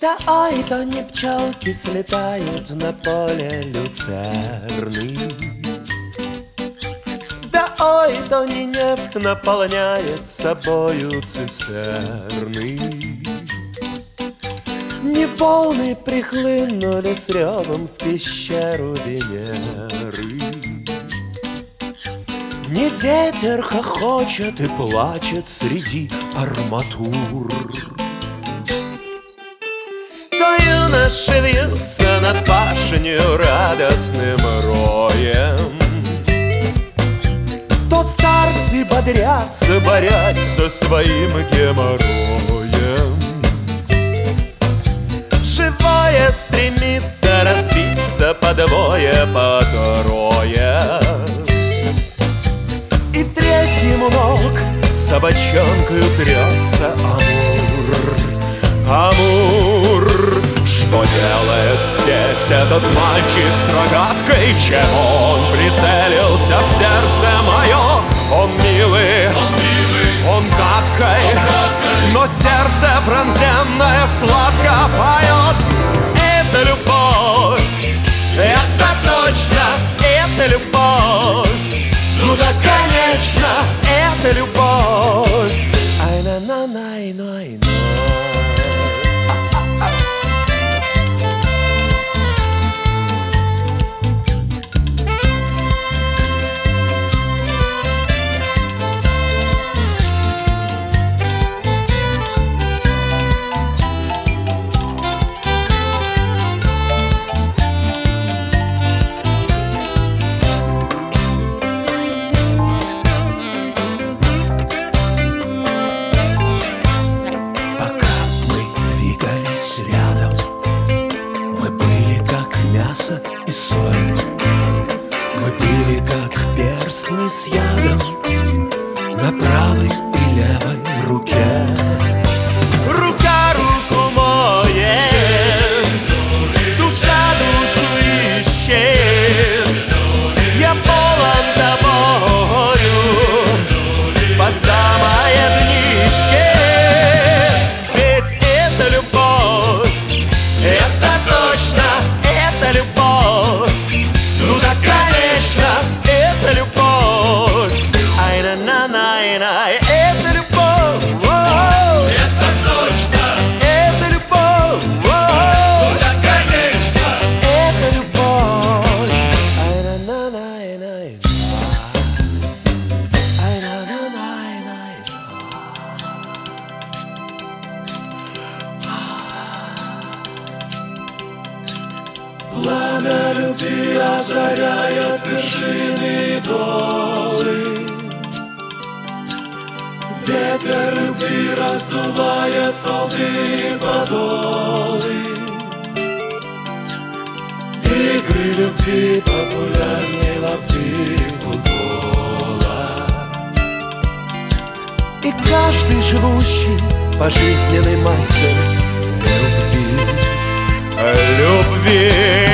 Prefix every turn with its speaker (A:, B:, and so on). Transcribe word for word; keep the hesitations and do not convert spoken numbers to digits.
A: Да ой, то не пчелки слетают на поле люцерны, да ой, то не нефть наполняет собою цистерны, не волны прихлынули с ревом в пещеру Венеры, не ветер хохочет и плачет среди арматур. То юноши вьются над пашнею радостным роем, то старцы бодрятся, борясь со своим геморроем. Живое стремится разбиться подвое по трое, и третьему ног собачонкою трется Амур. Амур, что делает здесь этот мальчик с рогаткой? Чем он прицелился в сердце мое? Он милый, он, милый, он гадкой, он гадкой, но сердце пронзенное сладко поет. Это любовь, это точно, это любовь. Ну да, конечно, это любовь. Ай-на-на-най-най-най. Мясо и соль, мы были как перстни с ядом на правой и левой руке. Рука руку моет, душа душу ищет. Я полон тобою по самое днище. Ведь это любовь, это точно, это любовь. Ну да, конечно, это любовь. Ай-на-на-най-най, это любовь. Это точно, это любовь. Ну да, конечно, это любовь. Ай-на-на-най-най, ай-на-на-най-най. Пламя любви озаряет вершины и долы, ветер любви раздувает фалды и подолы. Игры любви популярней лапти футбола, и каждый живущий пожизненный мастер любви. Любви.